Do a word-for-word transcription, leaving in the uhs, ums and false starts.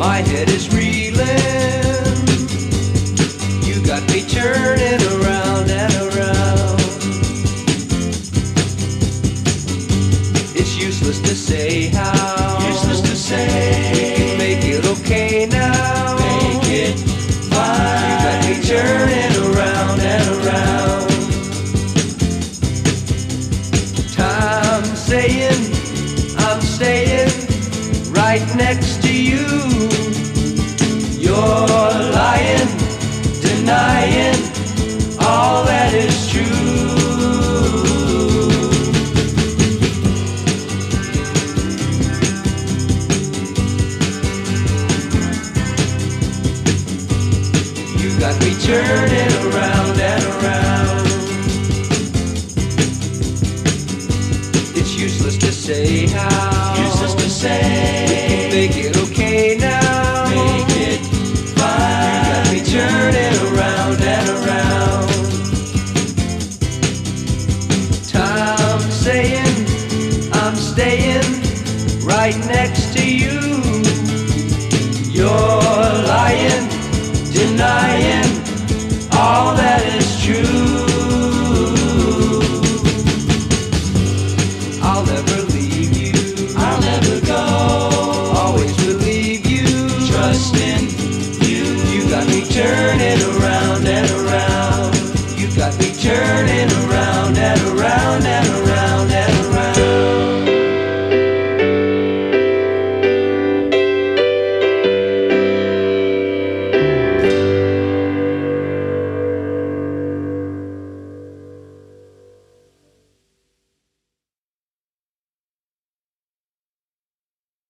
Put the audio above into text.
My head is reeling. You got me turning around and around. It's useless to say how. Useless to say. We can make it okay now. Make it fine. You got me turning around and around. Time saying, I'm staying right next to you. You're lying, denying all that is true. You got me turning around and around. It's useless to say how. Useless to say. We can make it okay now. Make it fine. You got me turning around and around. Time saying, I'm staying right next to you. You're lying, denying all that